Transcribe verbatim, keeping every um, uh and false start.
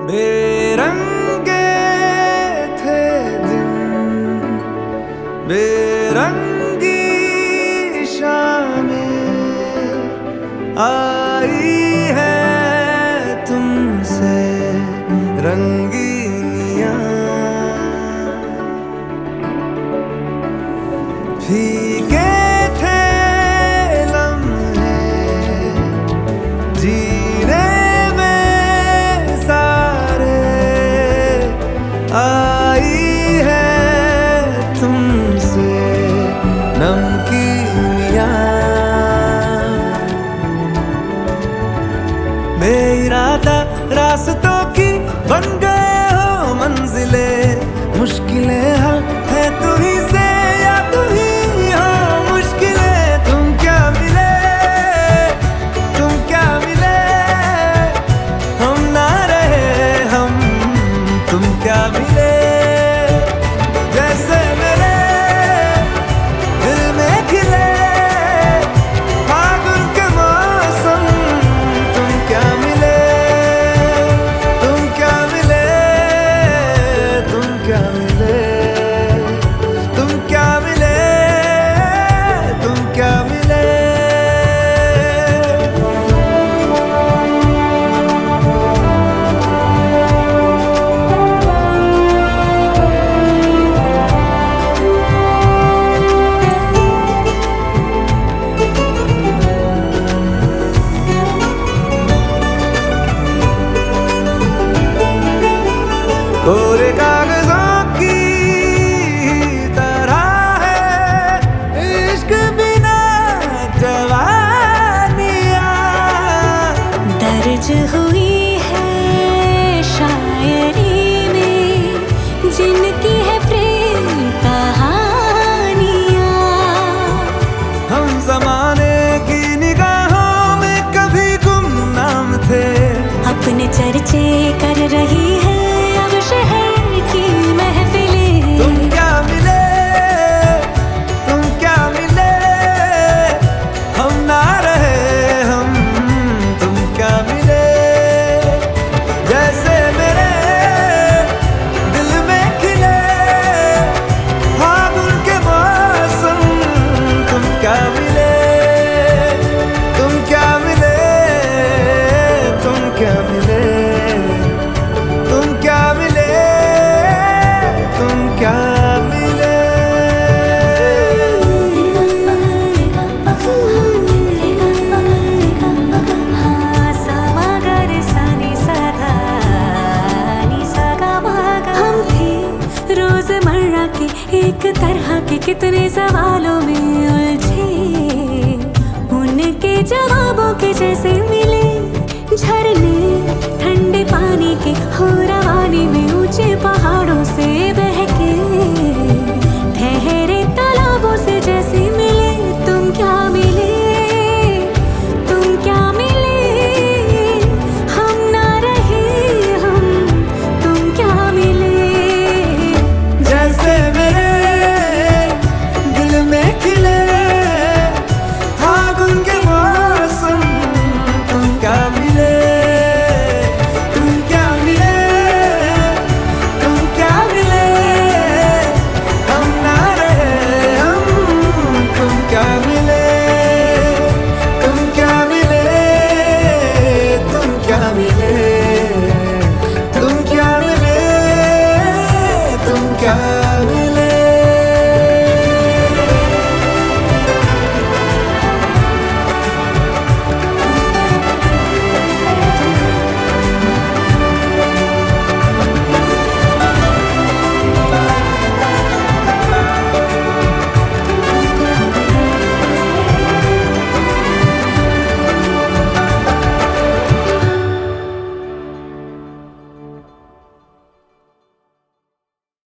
बेरंगे थे दिन, बेरंगी शामें आई है तुमसे रंगीनियां। फीके थे लम्हे जीने में सारे, आई है तुमसे नमकीनियां। बेइरादा रास्तों की बन गए हो मंजिले, मुश्किलें हल है तू ही से या तू ही हो मुश्किलें। तुम क्या मिले, तुम क्या मिले, हम ना रहे हम, तुम क्या मिले। जैसे मेरे दिल में खिले फागुन के मौसम, तुम क्या मिले, तुम क्या मिले, तुम क्या मिले, तुम क्या मिले, तुम क्या मिले। कोरे कागजों की तरह है इश्क बिना जवानियां, दर्ज हुई है शायरी में जिनकी है प्रेम कहानियां। हम जमाने की निगाहों में कभी गुमनाम थे, अपने चर्चे कर रही है अब शहर की महफिलें। तुम क्या मिले, तुम क्या मिले, हम ना रहे हम, तुम क्या मिले। जैसे मेरे दिल में खिले फागुन के मौसम, तुम क्या मिले, तुम क्या मिले, तुम क्या मिले, तुम क्या मिले, तुम क्या मिले। हम थे रोजमर्रा के एक तरह के कितने सवालों में उलझे, उनके जवाबों के जैसे मिले झरने ठंडे पानी के हो रवानी में ऊंचे पहाड़ों से बहके।